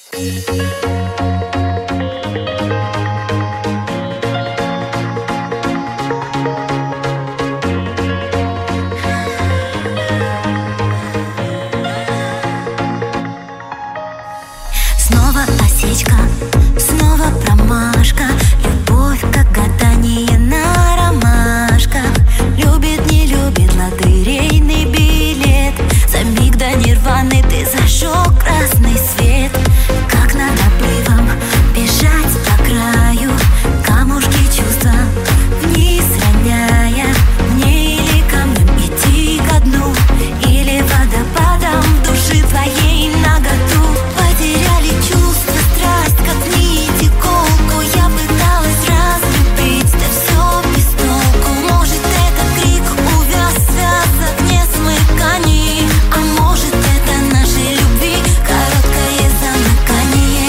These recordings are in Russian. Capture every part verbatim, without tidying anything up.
Снова осечка, снова промашка. Любовь, как гадание на ромашках. Любит, не любит, лотерейный билет. За миг до нирваны ты зажег красный свет. Как над обрывом бежать по краю, камушки чувства вниз роняя. Мне или камнем идти ко дну, или водопадом души твоей наготу. Потеряли чувства, страсть, как нить иголку. Я пыталась разлюбить, да все без толку. Может, это крик увяз связок несмыканий, а может, это нашей любви короткое замыкание.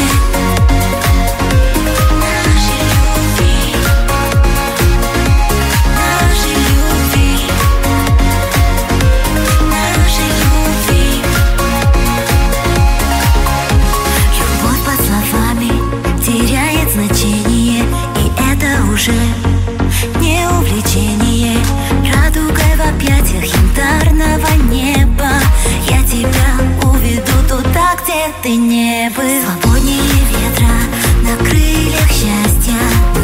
Нашей любви, нашей любви, нашей любви. Любовь под словами теряет значение, и это уже не увлечение. Радугой в объятиях янтарного неба я тебя уведу туда, где ты не был. Свободнее ветра на крыльях счастья.